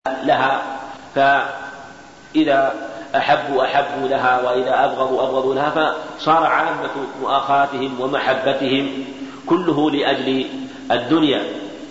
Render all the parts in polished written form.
لها، فإذا أحبوا لها وإذا أبغضوا لها، فصار عامة مؤاخاتهم ومحبتهم كله لأجل الدنيا.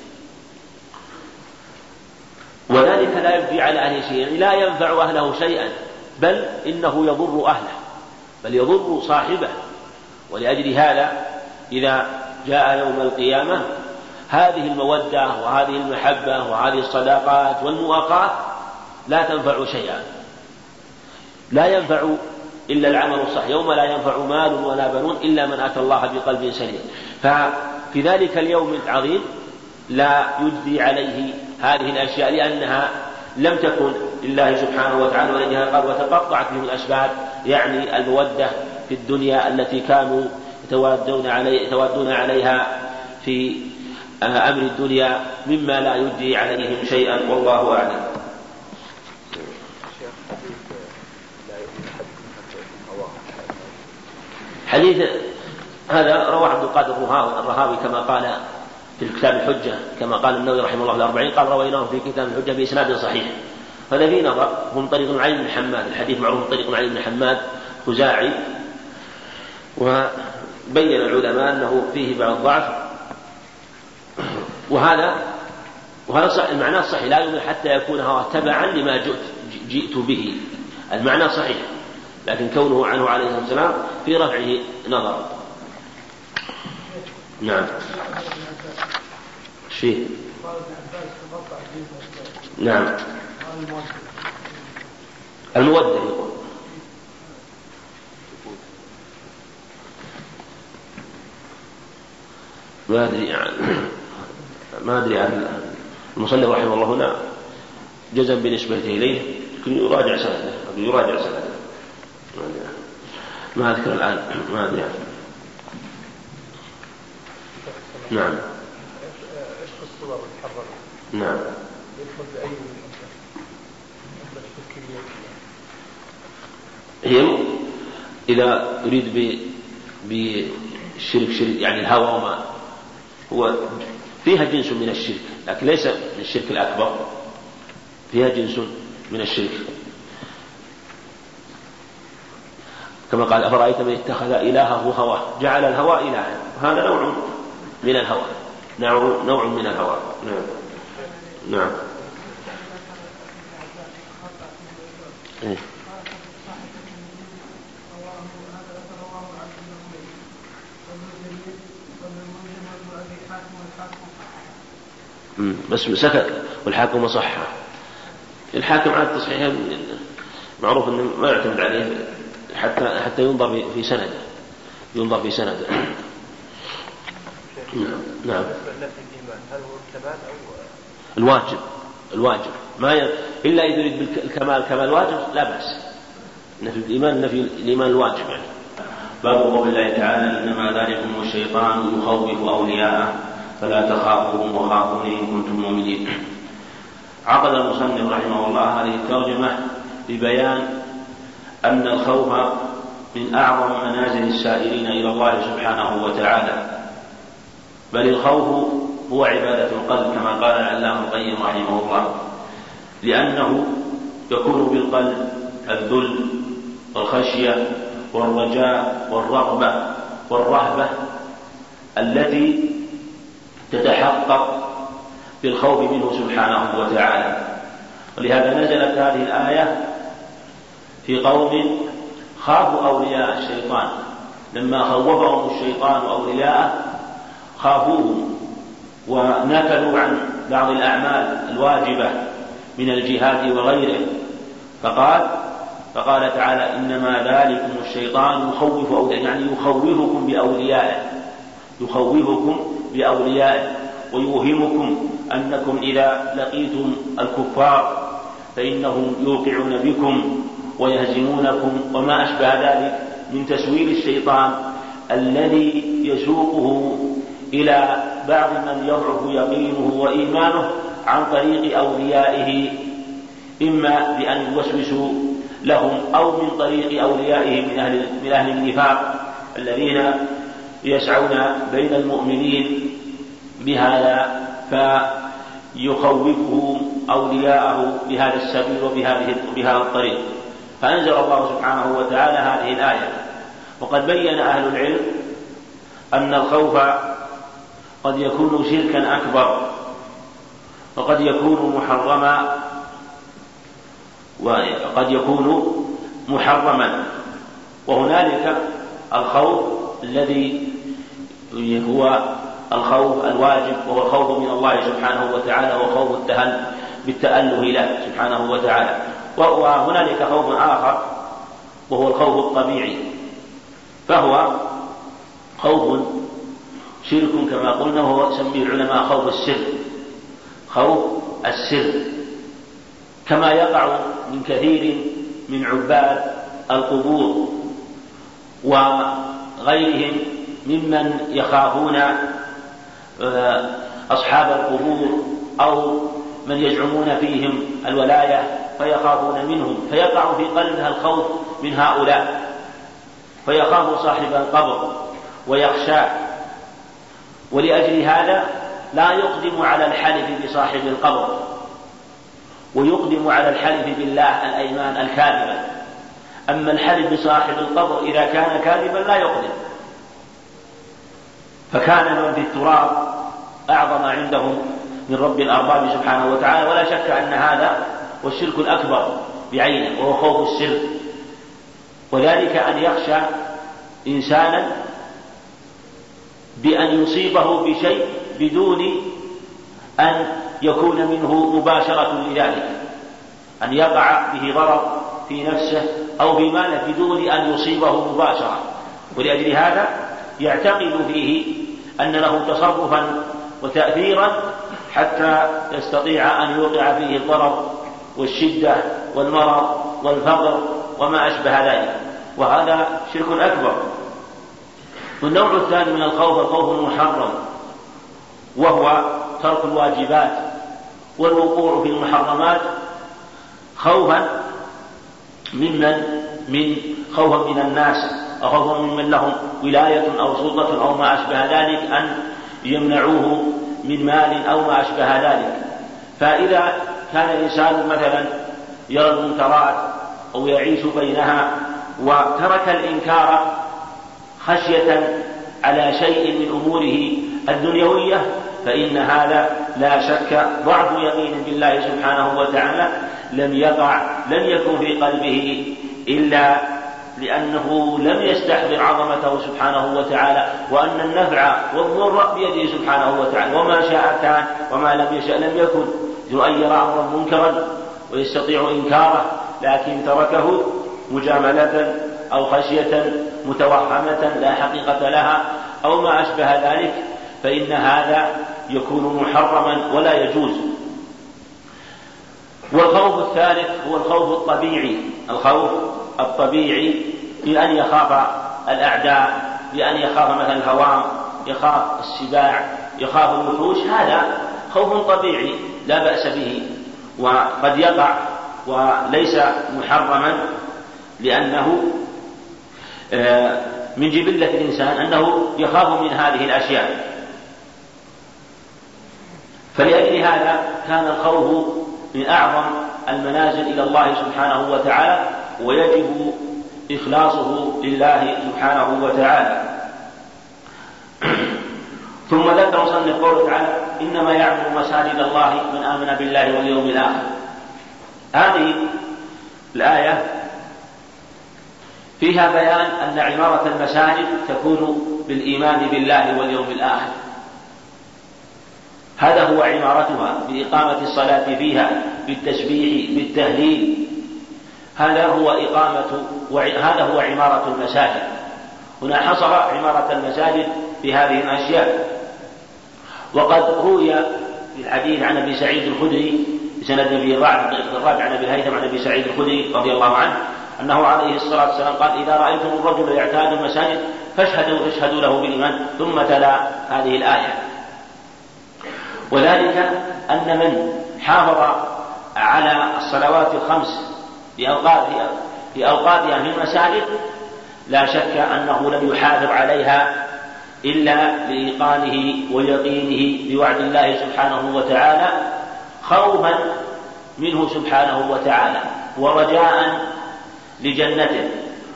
وذلك لا يبدي على أهله شيئا، يعني لا ينفع أهله شيئا، بل إنه يضر أهله، بل يضر صاحبه. ولأجل هذا إذا جاء يوم القيامة هذه المودة وهذه المحبة وهذه الصداقات والمؤاخاة لا تنفع شيئا، لا ينفع إلا العمل الصالح، يوم لا ينفع مال ولا بنون إلا من أتى الله بقلب سليم. ففي ذلك اليوم العظيم لا يجدي عليه هذه الأشياء، لأنها لم تكن لله سبحانه وتعالى، ولذلك قال وتقطعت بهم الأسباب، يعني المودة في الدنيا التي كانوا يتوادون عليها في أمر الدنيا مما لا يجدي عليهم شيئا، والله أعلم. حديث هذا رواه عبد القادر الرهاوي كما قال في كتاب الحجة، كما قال النووي رحمه الله في الأربعين، قال رويناه في كتاب الحجة بإسناد صحيح. هذا في نظر، هم طريق علي بن حماد، الحديث معروف طريق علي بن حماد خزاعي، وبين العلماء أنه فيه بعض الضعف، وهذا صح، المعنى الصحيح لا يؤمن حتى يكون هو تبعا لما جئت به، المعنى صحيح، لكن كونه عنه عليه الصلاة والسلام في رفعه نظر. نعم. شيء. نعم. المودة يقول. ما أدري عن المصنف رحمه الله هنا جزم بنسبته إليه، لكن يراجع سنده ما أذكر الآن، ما أدري عنه. نعم. ايش الصور المحررة؟ نعم. يدخل بأي هي إذا يريد بالشرك يعني الهوى وما هو فيها جنس من الشرك، لكن ليس من الشرك الأكبر، فيها جنس من الشرك، كما قال أفرأيت من اتخذ إلهه هواه، جعل الهوى إلها، هذا نوع من الهوى، نوع من الهوى. نعم. بس سكت والحاكم صحة. الحاكم على التصحيح معروف أنه ما يعتمد عليه حتى ينظر في سنده. نعم. هل هو الكمال أو الواجب ما إلا إذا يريد بالكمال كمال الواجب لا بأس، نفي الإيمان نفي الإيمان الواجب يعني. باب قول الله تعالى إنما ذلكم الشيطان يخوف أولياءه فلا تخافوهم وخافوني إن كنتم مؤمنين. عقد المصنف رحمه الله هذه الترجمة ببيان أن الخوف من أعظم منازل السائرين إلى الله سبحانه وتعالى، بل الخوف هو عبادة القلب كما قال العلامة القيم رحمه الله، لأنه يكون بالقلب الذل والخشية والرجاء والرغبة والرهبة التي تتحقق بالخوف منه سبحانه وتعالى. ولهذا نزلت هذه الآية في قوم خافوا أولياء الشيطان، لما خوفهم الشيطان أولياءه خافوهم ونكلوا عن بعض الأعمال الواجبة من الجهاد وغيره، فقال تعالى إنما ذلكم الشيطان يخوف أولياءه، يعني يخوفكم بأوليائه ويوهمكم أنكم إذا لقيتم الكفار فإنهم يوقعون بكم ويهزمونكم وما أشبه ذلك من تسويل الشيطان الذي يسوقه إلى بعض من يضعف يقينه وإيمانه عن طريق أوليائه، إما بأن يوسوسوا لهم أو من طريق أوليائه من أهل النفاق الذين يسعون بين المؤمنين بهذا، فيخوفهم أولياءه بهذا السبيل وبهذا الطريق. فأنزل الله سبحانه وتعالى هذه الآية. وقد بين أهل العلم أن الخوف قد يكون شركا أكبر وقد يكون محرما وقد يكون محرما. وهنالك الخوف الذي هو الخوف الواجب وهو الخوف من الله سبحانه وتعالى وخوف بالتأله له سبحانه وتعالى. وهنالك خوف آخر وهو الخوف الطبيعي، فهو خوف شرك كما قلنا، وهو يسميه العلماء خوف السر، خوف السر، كما يقع من كثير من عباد القبور وغيرهم ممن يخافون أصحاب القبور أو من يزعمون فيهم الولاية فيخافون منهم، فيقع في قلبها الخوف من هؤلاء، فيخاف صاحب القبر ويخشاه، ولأجل هذا لا يقدم على الحلف بصاحب القبر، ويقدم على الحلف بالله الأيمان الكاذبة. أما الحلف بصاحب القبر إذا كان كاذبا لا يقدم، فكان من في التراب أعظم عندهم من رب الأرباب سبحانه وتعالى. ولا شك أن هذا هو الشرك الأكبر بعينه، وهو خوف السر، وذلك أن يخشى إنسانا بأن يصيبه بشيء بدون أن يكون منه مباشرة لذلك، أن يقع به ضرر في نفسه أو في ماله بدون أن يصيبه مباشرة، ولأجل هذا يعتقد فيه أن له تصرفا وتأثيرا حتى يستطيع أن يوقع فيه الضرر والشدة والمرض والفقر وما أشبه ذلك، وهذا شرك أكبر. والنوع الثاني من الخوف الخوف المحرم، وهو ترك الواجبات والوقوع في المحرمات خوفا من خوفا من الناس، أو خوفا ممن لهم ولاية أو سلطة أو ما أشبه ذلك أن يمنعوه من مال أو ما أشبه ذلك. فإذا كان الإنسان مثلا يرى المنكرات أو يعيش بينها وترك الإنكار خشية على شيء من أموره الدنيوية، فإن هذا لا شك ضعف يقين بالله سبحانه وتعالى لم يكن في قلبه إلا لأنه لم يستحضر عظمته سبحانه وتعالى، وأن النفع والضر بيده سبحانه وتعالى، وما شاء كان وما لم يشاء لم يكن. أن يرى أمرا منكرا ويستطيع إنكاره لكن تركه مجاملة أو خشية متوهمة لا حقيقة لها أو ما أشبه ذلك، فإن هذا يكون محرما ولا يجوز. والخوف الثالث هو الخوف الطبيعي، الخوف الطبيعي بأن يخاف الأعداء، بأن يخاف مثلا الهوام، يخاف السباع، يخاف الوحوش، هذا خوف طبيعي لا بأس به، وقد يقع وليس محرما، لأنه من جبلة الإنسان أنه يخاف من هذه الأشياء. فلأجل هذا كان الخوف من أعظم المنازل إلى الله سبحانه وتعالى، ويجب إخلاصه لله سبحانه وتعالى. ثم ذكر مصنف قوله تعالى: إنما يعمر مساجد الله من آمن بالله واليوم الآخر. هذه الآية فيها بيان أن عمارة المساجد تكون بالإيمان بالله واليوم الآخر، هذا هو عمارتها، بإقامة الصلاة فيها، بالتسبيح، بالتهليل، هذا هو عمارة المساجد. هنا حصر عمارة المساجد بهذه الأشياء. وقد روي في الحديث عن أبي سعيد الخدري بسند أبي الرابع عن أبي الهيثم عن أبي سعيد الخدري رضي الله عنه أنه عليه الصلاة والسلام قال: إذا رأيتم الرجل يعتاد المساجد فاشهدوا له بالإيمان، ثم تلا هذه الآية. وذلك أن من حافظ على الصلوات الخمس في أوقاتها في المساجد لا شك أنه لم يحافظ عليها إلا لإيقانه ويقينه بوعد الله سبحانه وتعالى، خوفا منه سبحانه وتعالى ورجاء لجنته،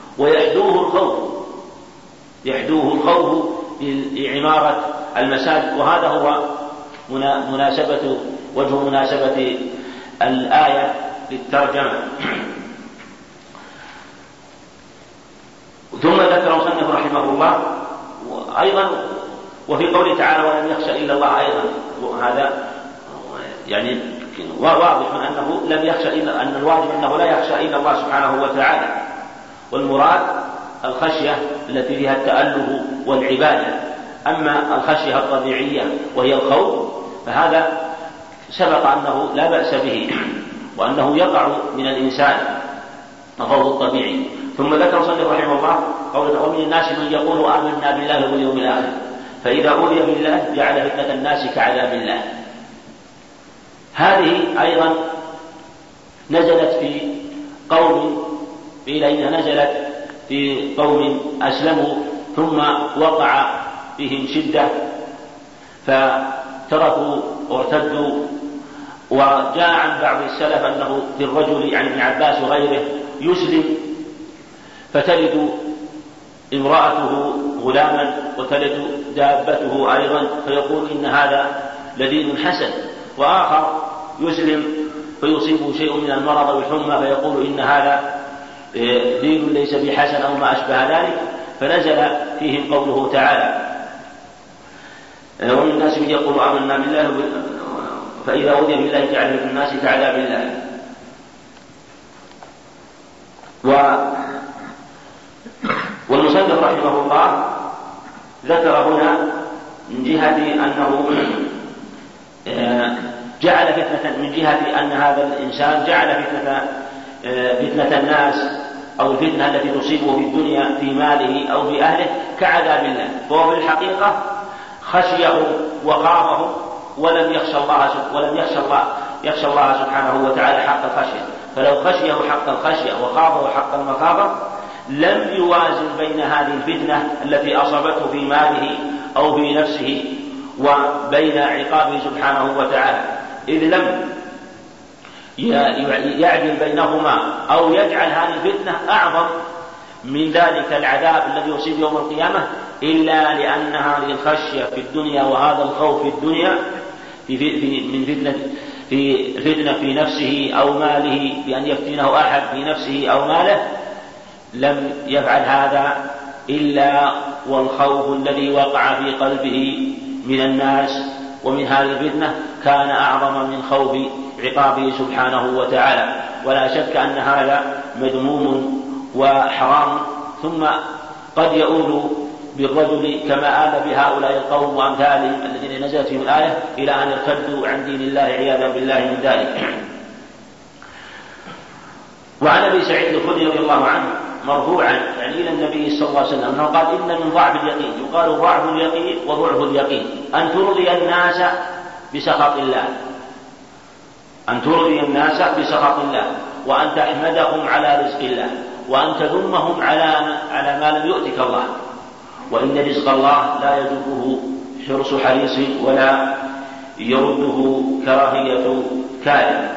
يحدوه الخوف لعمارة المساجد. وهذا هو وجه مناسبة الآية للترجمة. ثم ذكر المصنف رحمه الله أيضا وفي قوله تعالى ولم يخشى إلا الله أيضا، وهذا يعني واضح أنه لم يخشى إلا أن الواجب أنه لا يخشى إلا الله سبحانه وتعالى، والمراد الخشية التي فيها التأله والعبادة. أما الخشية الطبيعية وهي الخوف فهذا سبق أنه لا بأس به، وأنه يقع من الإنسان الخوف الطبيعي. ثم ذكر صلى رحمه الله قوله ومن الناس من يقول آمنا بالله واليوم الآخر فإذا أوذي بالله جعل فتنة الناس كعذاب الله. هذه أيضا نزلت في قوم أسلموا ثم وقع بهم شدة فتركوا وارتدوا. وجاء عن بعض السلف أنه في الرجل عن ابن عباس وغيره يسلم فتلد امرأته غلاما وتلد دابته أيضا فيقول إن هذا لدين حسن، وآخر يسلم فيصيبه شيء من المرض والحمى فيقول إن هذا دين ليس بحسن أو ما أشبه ذلك. فنزل فيهم قوله تعالى ومن الناس من يقول آمنا بالله فإذا أوذي بالله جعل فتنة الناس كعذاب الله. والمصنف رحمه الله ذكر هنا من جهة أنه جعل فتنة، من جهة أن هذا الإنسان جعل فتنة الناس أو الفتنة التي تصيبه في الدنيا في ماله أو في أهله كعذاب الله، فهو في الحقيقة خشيه وخافه ولم يخشى الله سبحانه وتعالى حق الخشية. فلو خشيه حق الخشية وخافه حق المخافة لم يوازن بين هذه الفتنة التي أصابته في ماله أو في نفسه وبين عقابه سبحانه وتعالى، إذ لم يعدل بينهما أو يجعل هذه الفتنة أعظم من ذلك العذاب الذي يصيب يوم القيامة، إلا لأن هذه الخشية في الدنيا وهذا الخوف في الدنيا في فتنة في نفسه أو ماله بأن يفتنه أحد في نفسه أو ماله، لم يفعل هذا إلا والخوف الذي وقع في قلبه من الناس ومن هذه الفتنة كان أعظم من خوف عقابه سبحانه وتعالى. ولا شك أن هذا مذموم وحرام، ثم قد يؤول بالرجل كما آل بهؤلاء القوم وأمثالهم الذين نزلت فيهم الآية إلى أن ارتدوا عن دين الله عياذا بالله من ذلك. وعن أبي سعيد الخدري رضي الله عنه مرفوعا يعني إلى النبي صلى الله عليه وسلم أنه قال إن من ضعف اليقين، يقال ضعف اليقين وضعف اليقين، أن ترضي الناس بسخط الله، أن ترضي الناس بسخط الله، وأن تحمدهم على رزق الله، وأن تذمهم على ما لم يؤتك الله، وإن رزق الله لا يجبه حرص حريص ولا يرده كراهية كاره.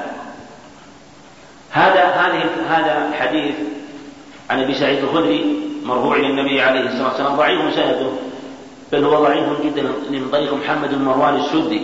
هذا حديث عن أبي سعيد الخدري مرفوع إلى النبي عليه الصلاة والسلام، ضعيف سنده، بل هو ضعيف جدا من طريق محمد بن مروان السدي،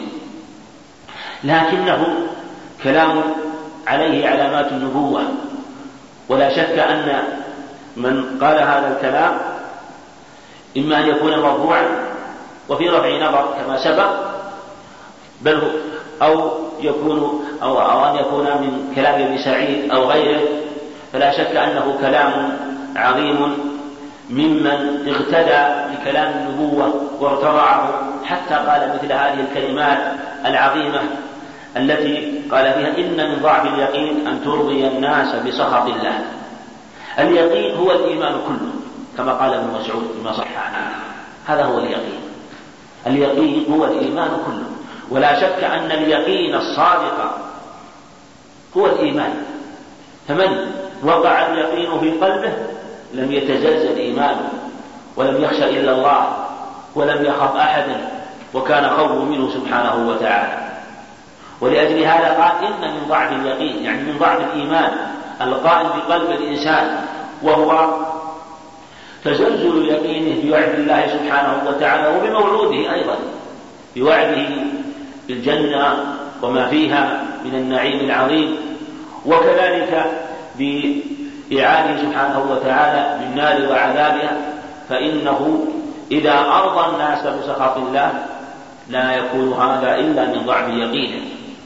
لكنه كلام عليه علامات النبوة. ولا شك أن من قال هذا الكلام إما أن يكون مرفوعا وفي رفع نظر كما سبق، بل أو أن يكون من كلام ابن سعيد أو غيره، فلا شك أنه كلام عظيم ممن اغتدى بكلام النبوة وارتضعه حتى قال مثل هذه الكلمات العظيمة التي قال فيها إن من ضعف اليقين أن ترضي الناس بسخط الله. اليقين هو الإيمان كله كما قال ابن مسعود بما صح عنه، هذا هو اليقين. اليقين هو الإيمان كله، ولا شك أن اليقين الصادق هو الإيمان. فمن وقع اليقين في قلبه لم يتزلزل إيمانه ولم يخشى إلا الله ولم يخف أحدا، وكان خوفه منه سبحانه وتعالى. ولأجل هذا قال إن من ضعف اليقين، يعني من ضعف الإيمان القائم بقلب الإنسان، وهو تزلزل يقينه بوعد الله سبحانه وتعالى وبموعوده أيضا، بوعده بالجنة وما فيها من النعيم العظيم، وكذلك بإعانه سبحانه وتعالى بالنار وعذابها، فإنه إذا أرضى الناس بسخط الله لا يكون هذا إلا من ضعف يقينه.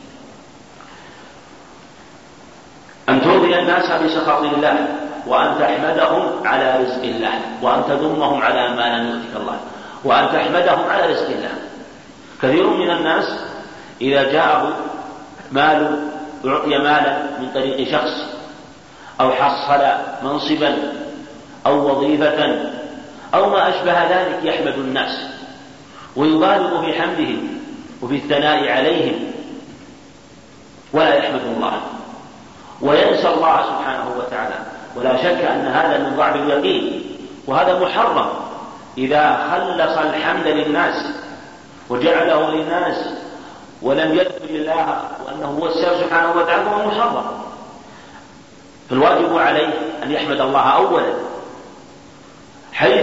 أن ترضي الناس بسخط الله، وأن تحمدهم على رزق الله، وأن تذمهم على ما لم يؤتك الله، وأن تحمدهم على رزق الله. كثير من الناس إذا جاءه مال أعطي مالا من طريق شخص، أو حصل منصبا أو وظيفة أو ما أشبه ذلك، يحمد الناس ويبالغ في حمدهم وفي الثناء عليهم، ولا يحمد الله وينسى الله سبحانه وتعالى. ولا شك أن هذا من ضعف اليقين، وهذا محرم. إذا خلص الحمد للناس وجعله للناس ولم يذكر الله وأنه هو السبب سبحانه وتعالى هو محرم. فالواجب عليه أن يحمد الله أولا، حيث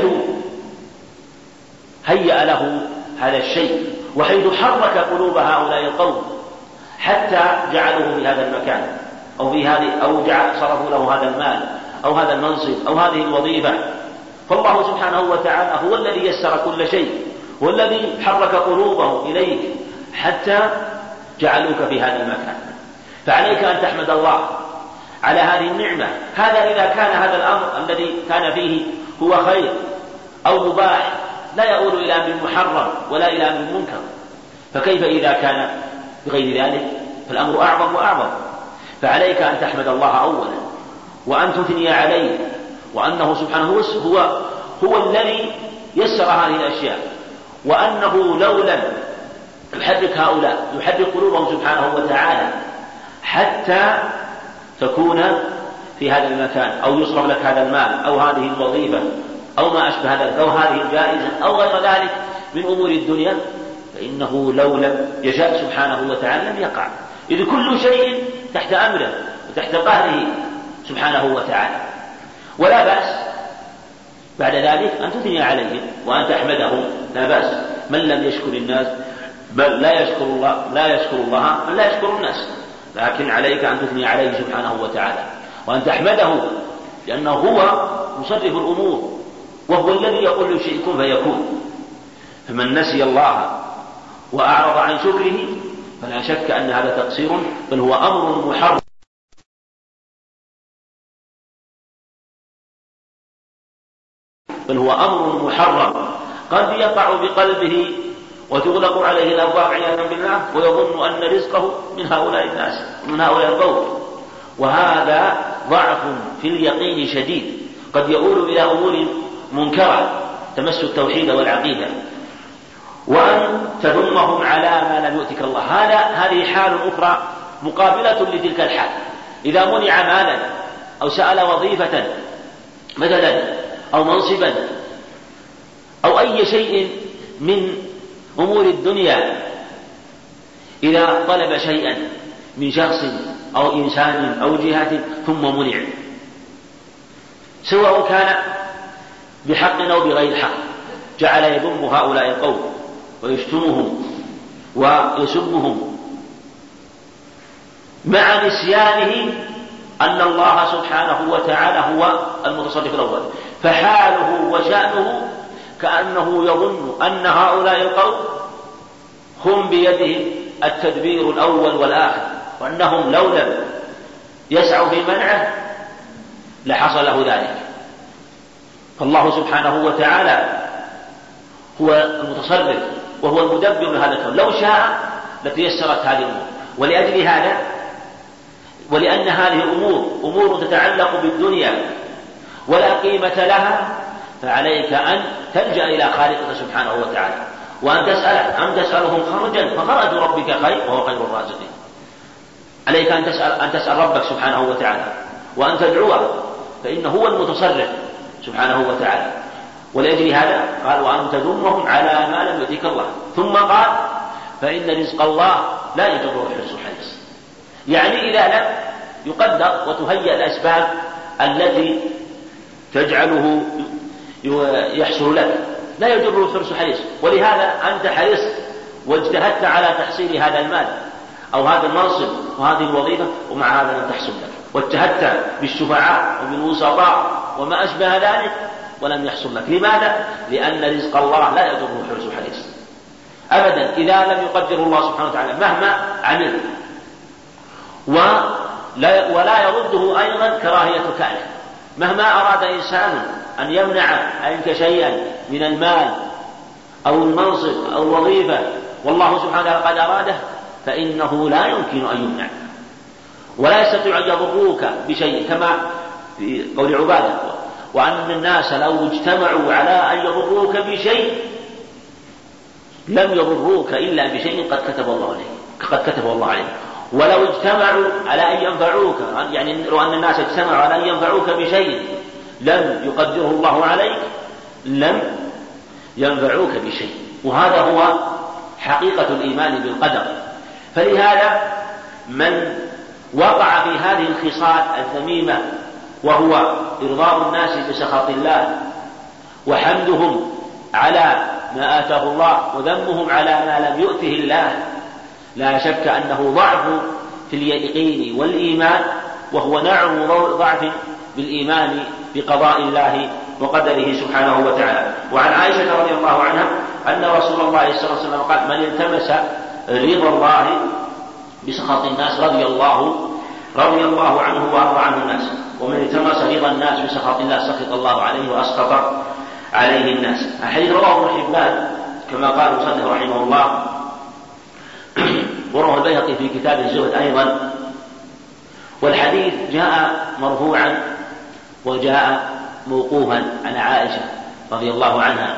هيأ له هذا الشيء، وحيث حرك قلوب هؤلاء القوم حتى جعلوه في هذا المكان، أو صرفوا له هذا المال أو هذا المنصب أو هذه الوظيفة. فالله سبحانه وتعالى هو الذي يسر كل شيء، هو الذي حرك قلوبهم إليك حتى جعلوك في هذا المكان. فعليك أن تحمد الله على هذه النعمة. هذا إذا كان هذا الأمر الذي كان فيه هو خير أو مباح، لا يؤول إلى أمر محرم ولا إلى أمر منكر. فكيف إذا كان بغير ذلك؟ فالأمر أعظم وأعظم. فعليك أن تحمد الله أولا، وأن تثني عليه، وأنه سبحانه هو الذي يسر هذه الأشياء، وأنه لو لم يحرك هؤلاء يحرك قلوبهم سبحانه وتعالى حتى تكون في هذا المكان، أو يصرف لك هذا المال أو هذه الوظيفة أو ما أشبه ذلك، أو هذه الجائزة أو غير ذلك من أمور الدنيا، فإنه لو لم يشاء سبحانه وتعالى لم يقع، إذ كل شيء تحت أمره وتحت قهره سبحانه وتعالى. ولا بأس بعد ذلك أن تثني عليهم وأن تحمدهم، لا بأس. من لم يشكر الناس بل لا يشكر الله من لا يشكر الناس، لكن عليك أن تثني عليه سبحانه وتعالى وأن تحمده، لأنه هو مصرف الأمور، وهو الذي يقول لشيء كن فيكون. فمن نسي الله وأعرض عن شكره فلا شك أن هذا تقصير، بل هو أمر محرم. قد يقع بقلبه وتغلق عليه الأبواب عياذا بالله، ويظن أن رزقه من هؤلاء الناس ومن هؤلاء القوم، وهذا ضعف في اليقين شديد، قد يؤول إلى أمور منكرة تمس التوحيد والعقيدة. وأن تذمهم على ما لم يؤتك الله، هذه حال أخرى مقابلة لتلك الحال. إذا منع مالا أو سأل وظيفة مثلا أو منصبا أو أي شيء من أمور الدنيا، إذا طلب شيئا من شخص أو إنسان أو جهة ثم منع، سواء كان بحق أو بغير حق، جعل يذم هؤلاء القوم ويشتمهم ويسبهم مع نسيانه أن الله سبحانه وتعالى هو المتصرف الأول، فحاله وشأنه كأنه يظن أن هؤلاء القوم هم بيدهم التدبير الأول والآخر، وأنهم لو لم يسعوا في منعه لحصل له ذلك. فالله سبحانه وتعالى هو المتصرف وهو المدبر لهذا الكون، لو شاء لتيسرت هذه الأمور. ولأجل هذا، ولأن هذه أمور تتعلق بالدنيا ولا قيمة لها، فعليك أن تلجأ إلى خالقك سبحانه وتعالى، وأن تسأله أم تسألهم خرجا فخرج ربك خير وهو خير الرازقين. عليك أن تسأل ربك سبحانه وتعالى وأن تدعوه، فإنه هو المتصرف سبحانه وتعالى. ولأجل هذا قال وأن تذمهم على ما لم يؤتك الله، ثم قال فإن رزق الله لا يجره حرص حريص، يعني إذا لم يقدر وتهيأ الأسباب التي تجعله يحصل لك لا يجره حرص حريص. ولهذا أنت حرصت واجتهدت على تحصيل هذا المال أو هذا المنصب وهذه الوظيفة، ومع هذا لم تحصل لك، واجتهدت بالشفعاء وبالوسطاء وما أشبه ذلك ولم يحصل لك. لماذا؟ لأن رزق الله لا يجره حرص حريص أبدا إذا لم يقدر الله سبحانه وتعالى مهما عمل، ولا يرده أيضا كراهية كاره. مهما أراد إنسان أن يمنع عنك شيئا من المال أو المنصب أو الوظيفة والله سبحانه وتعالى قد أراده، فإنه لا يمكن أن يمنع، ولا يستطيع أن يضروك بشيء، كما في قول عبادة: وأن الناس لو اجتمعوا على أن يضروك بشيء لم يضروك إلا بشيء قد كتبه الله عليه. ولو اجتمعوا على أن ينفعوك، يعني لو أن الناس اجتمعوا على أن ينفعوك بشيء لم يقدره الله عليك لم ينفعوك بشيء. وهذا هو حقيقة الإيمان بالقدر. فلهذا من وقع في هذه الخصال الذميمة، وهو إرضاء الناس بسخط الله وحمدهم على ما آتاه الله وذمهم على ما لم يؤته الله، لا شك أنه ضعف في اليقين والإيمان، وهو نوع ضعف بالإيمان بقضاء الله وقدره سبحانه وتعالى. وعن عائشة رضي الله عنها أن رسول الله صلى الله عليه وسلم قال: من التمس رضا الله بسخط الناس رضي الله عنه وأرضى عنه الناس، ومن التمس رضا الناس بسخط الله سخط الله عليه وأسخط عليه الناس. الحديث رواه ابن حبان كما قال المصنف رحمه الله، ورواه البيهقي في كتاب الزهد أيضا. والحديث جاء مرفوعا وجاء موقوفا على عائشة رضي الله عنها.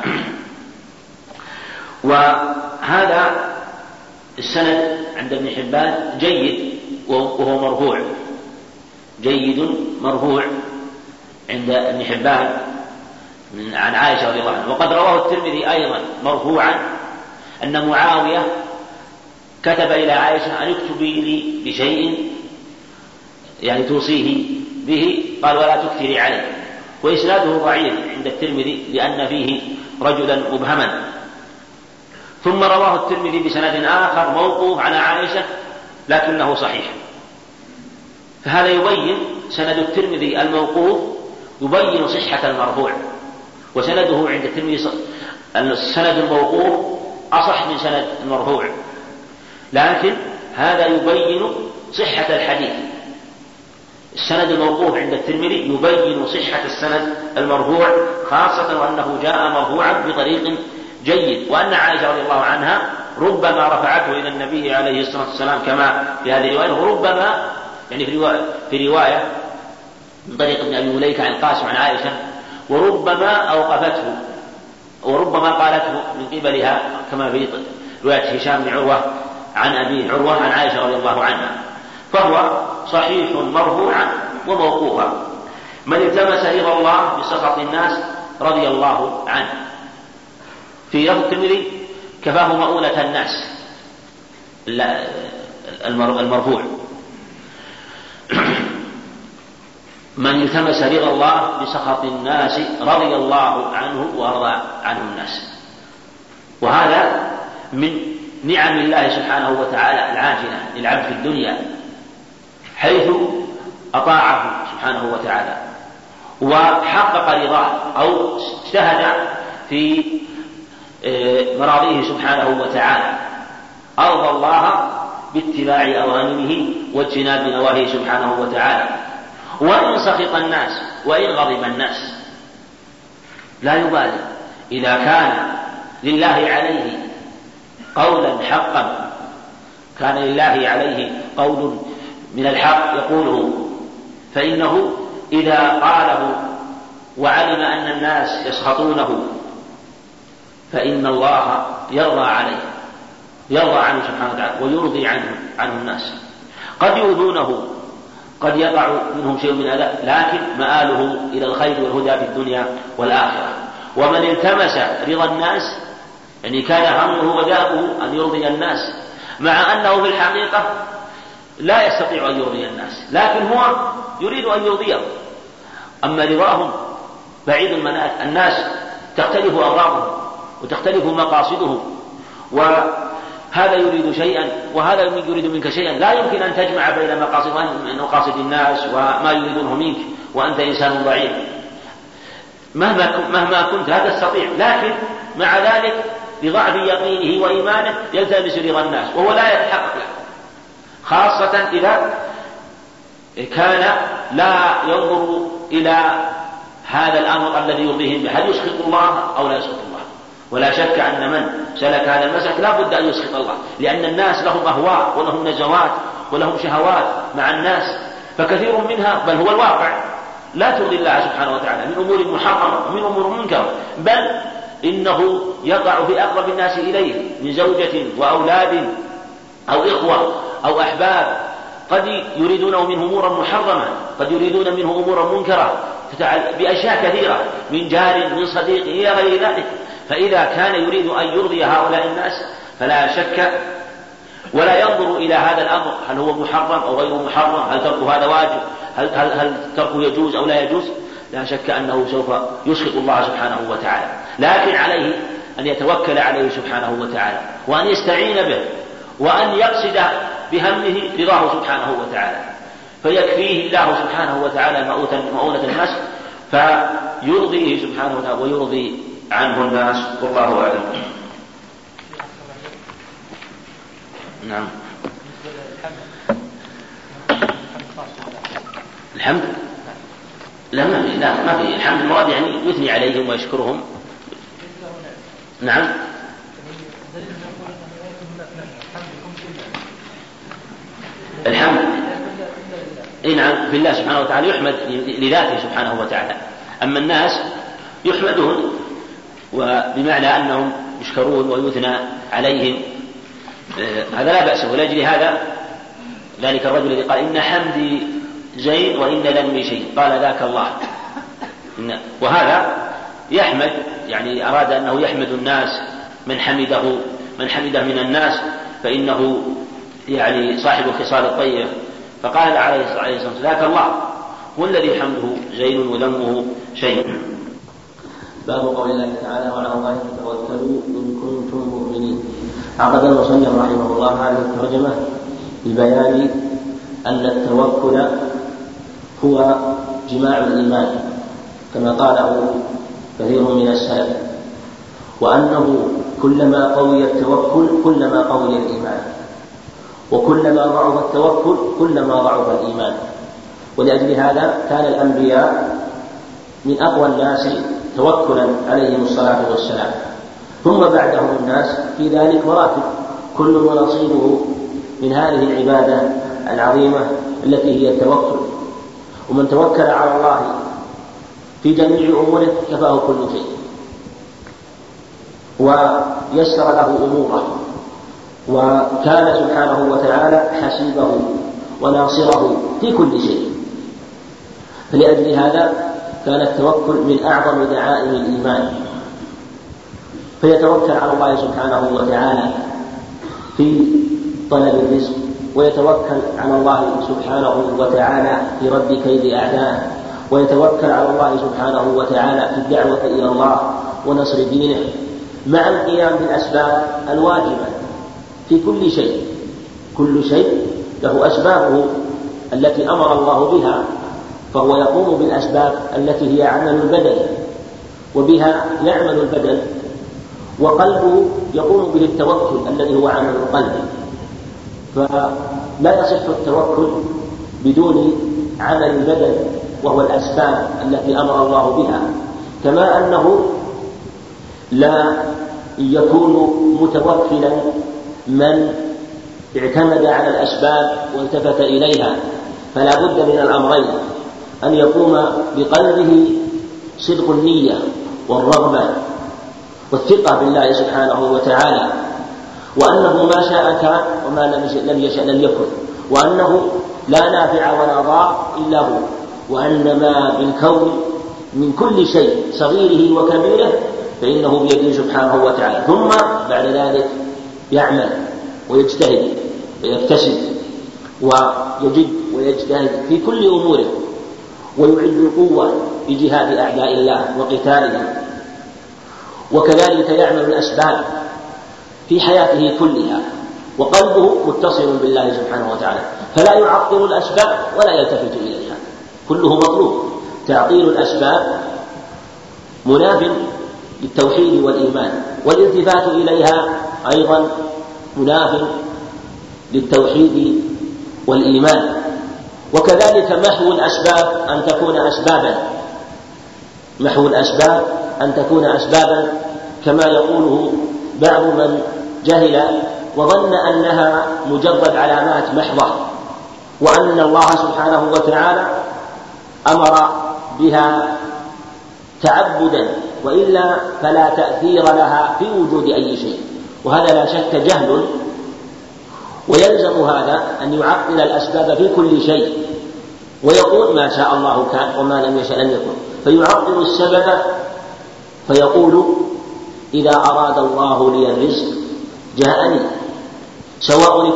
وهذا السند عند ابن حبان جيد وهو مرفوع، جيد مرفوع عند ابن حبان عن عائشة رضي الله عنها. وقد رواه الترمذي أيضا مرفوعا أن معاوية كتب إلى عائشة أن اكتبي لي بشيء يعني توصيه به، قال: ولا تكثري عليه. وإسناده ضعيف عند الترمذي لأن فيه رجلا مبهما. ثم رواه الترمذي بسند آخر موقوف على عائشة لكنه صحيح. فهذا يبين سند الترمذي الموقوف يبين صحة المرفوع، وسنده عند الترمذي السند الموقوف أصح من سند المرفوع، لكن هذا يبين صحة الحديث. السند الموقوف عند الترمذي يبين صحة السند المرفوع، خاصة وأنه جاء مرفوعا بطريق جيد، وأن عائشة رضي الله عنها ربما رفعته إلى النبي عليه الصلاة والسلام كما في هذه الرواية، وربما يعني في رواية من طريق ابن أبي مليكة عن القاسم عن عائشة، وربما أوقفته وربما قالته من قبلها كما في رواية هشام بن عروة عن أبي عروة عن عائشة رضي الله عنها. فهو صحيح مرفوعا وموقوفا: من التمس رضا الله بسخط الناس رضي الله عنه. في لفظ الترمذي: كفاه مؤونة الناس المرفوع. من التمس رضا الله بسخط الناس رضي الله عنه وأرضى عنه الناس. وهذا من نعم الله سبحانه وتعالى العاجلة للعبد في الدنيا، حيث أطاعه سبحانه وتعالى وحقق رضاه أو اجتهد في مراضيه سبحانه وتعالى، أرضى الله باتباع أوامره واجتناب نواهيه سبحانه وتعالى. وإن سخط الناس وإن غضب الناس لا يبالي، إذا كان لله عليه قولا حقا، كان لله عليه قول من الحق يقوله، فإنه إذا قاله وعلم أن الناس يسخطونه فإن الله يرضى عليه، يرضى عنه سبحانه وتعالى ويرضي عنه الناس. قد يؤذونه، قد يقع منهم شيء من أذى، لكن مآله إلى الخير والهدى في الدنيا والآخرة. ومن التمس رضا الناس، يعني كان همه وداؤه أن يرضي الناس، مع أنه في الحقيقة لا يستطيع أن يرضي الناس، لكن هو يريد أن يرضيهم. أما رضاهم بعيد المنال، الناس تختلف أغراضهم وتختلف مقاصدهم، وهذا يريد شيئا وهذا يريد منك شيئا، لا يمكن أن تجمع بين مقاصد الناس وما يريدونه منك وأنت إنسان ضعيف. مهما كنت لا تستطيع، لكن مع ذلك لضعف يقينه وإيمانه يلتمس رضا الناس وهو لا يتحقق له، خاصة إذا كان لا ينظر إلى هذا الأمر الذي يرضيهم به، هل يسخط الله أو لا يسخط الله. ولا شك أن من سلك هذا المسلك لا بد أن يسخط الله، لأن الناس لهم أهواء ولهم نزوات ولهم شهوات مع الناس، فكثير منها بل هو الواقع لا ترضي الله سبحانه وتعالى من أمور محرمة ومن أمور منكرة، بل إنه يقع في أقرب الناس إليه من زوجة وأولاد أو إخوة أو أحباب، قد يريدونه منه أمورا محرمة، قد يريدون منه أمورا منكرة بأشياء كثيرة من جار من صديق إلى غير ذلك. فإذا كان يريد أن يرضي هؤلاء الناس فلا شك ولا ينظر إلى هذا الأمر هل هو محرم أو غير محرم، هل تركه هذا واجب، هل تركه يجوز أو لا يجوز، لا شك أنه سوف يسخط الله سبحانه وتعالى. لكن عليه أن يتوكل عليه سبحانه وتعالى وأن يستعين به وأن يقصد بهمه رضاه سبحانه وتعالى، فيكفيه الله سبحانه وتعالى مؤونة الناس فيرضيه سبحانه وتعالى ويرضي عنه الناس، والله أعلم. نعم. الحمد لا ما في الحمد المراد يعني يثني عليهم ويشكرهم. نعم. الحمد نعم في الله سبحانه وتعالى يحمد لذاته سبحانه وتعالى، أما الناس يحمدون وبمعنى أنهم يشكرون ويثنى عليهم، هذا لا بأس. ولأجل هذا ذلك الرجل الذي قال إن حمدي زين وإن ذنبي شيء قال ذاك الله، وهذا يحمد يعني أراد أنه يحمد الناس من حمده من الناس فإنه يعني صاحب الخصال الطيبة، فقال عليه الصلاة والسلام ذاك الله هو الذي حمده زين وذنبه شيء. باب قول الله تعالى وعلى الله فتوكلوا إن كنتم مؤمنين. عقد المصنف رحمه الله هذه الترجمة ببيان أن التوكل هو جماع الإيمان كما قاله كثير من السلف، وأنه كلما قوي التوكل كلما قوي الإيمان، وكلما ضعف التوكل كلما ضعف الإيمان. ولأجل هذا كان الأنبياء من أقوى الناس توكلا عليهم الصلاة والسلام، ثم بعدهم الناس في ذلك مراتب كل ونصيبه من هذه العبادة العظيمة التي هي التوكل. ومن توكل على الله في جميع أموره كفاه كل شيء ويسر له أموره، وكان سبحانه وتعالى حسيبه وناصره في كل شيء. فلأجل هذا كان التوكل من أعظم دعائم الإيمان، فيتوكل على الله سبحانه وتعالى في طلب الرزق، ويتوكل على الله سبحانه وتعالى في رد كيد أعدائه، ويتوكل على الله سبحانه وتعالى في الدعوة إلى الله ونصر دينه، مع القيام بالأسباب الواجبة في كل شيء. كل شيء له أسبابه التي أمر الله بها، فهو يقوم بالأسباب التي هي عمل البدن وبها يعمل البدن، وقلبه يقوم به التوكل الذي هو عمل القلب. فلا يصح التوكل بدون عمل البدن وهو الأسباب التي أمر الله بها، كما أنه لا يكون متوكلا من اعتمد على الأسباب والتفت إليها، فلا بد من الأمرين: أن يقوم بقلبه صدق النية والرغبة والثقة بالله سبحانه وتعالى، وأنه ما شاء كان وما لم يشأ لم يكن، وأنه لا نافع ولا ضار إلا هو، وأن ما بالكون من كل شيء صغيره وكبيره فإنه بيده سبحانه وتعالى. ثم بعد ذلك يعمل ويجتهد ويكتسب ويجد ويجتهد في كل أموره، ويعد القوة بجهاد أعداء الله وقتالهم، وكذلك يعمل الأسباب في حياته كلها، وقلبه متصل بالله سبحانه وتعالى، فلا يعطل الأسباب ولا يلتفت إليها، كله مطلوب. تعطيل الأسباب مناف للتوحيد والإيمان، والالتفات إليها أيضا مناف للتوحيد والإيمان. وكذلك محو الأسباب أن تكون أسبابا، محو الأسباب أن تكون أسبابا كما يقوله بعض من جهل وظن أنها مجرد علامات محضة، وأن الله سبحانه وتعالى أمر بها تعبدا، وإلا فلا تأثير لها في وجود أي شيء، وهذا لا شك جهل. ويلزم هذا أن يعطل الأسباب في كل شيء، ويقول ما شاء الله كان وما لم يشأ لم يكن، فيعطل السبب فيقول إذا أراد الله لي الرزق جاءني سواء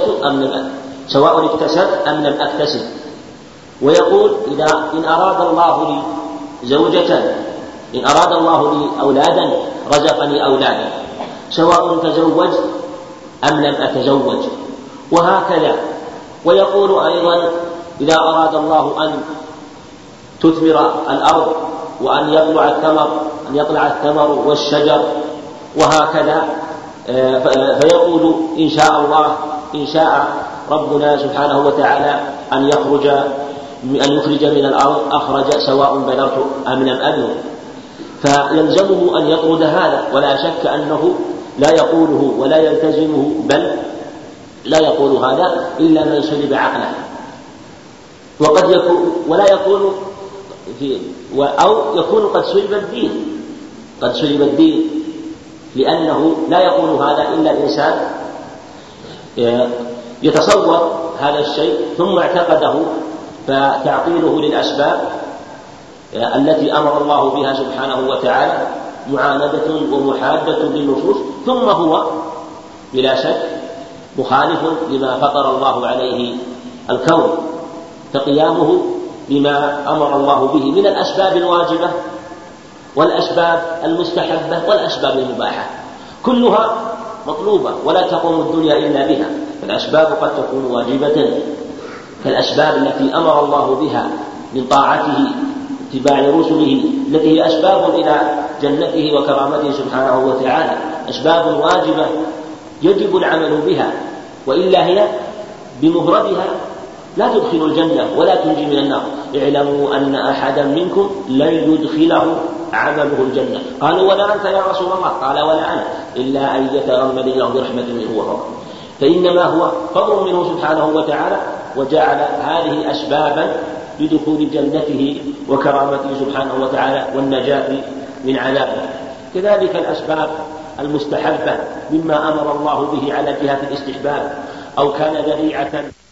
اكتسبت أم لم أكتسب. ويقول إن أراد الله لي زوجة، إن أراد الله لي أولادا رزقني أولادا سواء تزوجت أم لم أتزوج، وهكذا. ويقول أيضا إذا أراد الله أن تثمر الأرض وأن يطلع الثمر والشجر وهكذا، فيقول إن شاء الله، إن شاء ربنا سبحانه وتعالى أن يخرج من الأرض أخرج سواء بذرت أم لم أبذر، فيلزمه أن يطرد هذا، ولا شك أنه لا يقوله ولا يلتزمه، بل لا يقول هذا إلا من سلب عقله. وقد يكون ولا يكون أو يكون قد سلب الدين، لأنه لا يقول هذا إلا الإنسان يتصور هذا الشيء ثم اعتقده، فتعطيله للأسباب التي أمر الله بها سبحانه وتعالى معاندة ومحادة للنصوص، ثم هو بلا شك مخالف لما فطر الله عليه الكون، فقيامه بما أمر الله به من الأسباب الواجبة والأسباب المستحبة والأسباب المباحة كلها مطلوبة، ولا تقوم الدنيا إلا بها. فالأسباب قد تكون واجبة كالأسباب التي أمر الله بها من طاعته اتباع رسله، التي هي أسباب إلى جنته وكرامته سبحانه وتعالى، أسباب واجبة يجب العمل بها، وإلا هي بمفردها لا تدخل الجنة ولا تنجي من النار. اعلموا أن أحدا منكم لن يدخله عمله الجنة. قالوا ولا أنت يا رسول الله؟ قال ولا أنا، إلا أن يتغمد الله برحمة منه وفضل. فإنما هو فضل منه سبحانه وتعالى، وجعل هذه أسبابا لدخول جنته وكرامته سبحانه وتعالى والنجاة من عذابه. كذلك الأسباب المستحبة مما أمر الله به على جهة الاستحباب أو كان ذريعة